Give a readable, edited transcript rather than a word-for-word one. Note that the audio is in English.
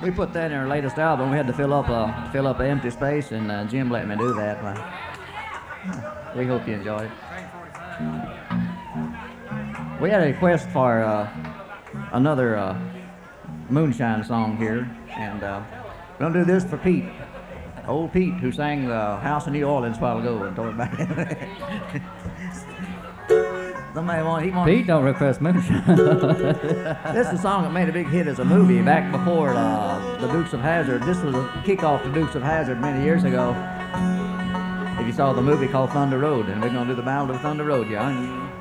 We put that in our latest album. We had to fill up an empty space, and Jim let me do that. We hope you enjoy it. We had a request for another moonshine song here, and we're gonna do this for Pete, old Pete, who sang the House in New Orleans a while ago and tore it back. Pete don't request moonshine. This is a song that made a big hit as a movie back before the Dukes of Hazzard. This was a kickoff to Dukes of Hazzard many years ago. If you saw the movie called Thunder Road, and we're gonna do the Ballad of Thunder Road, yeah.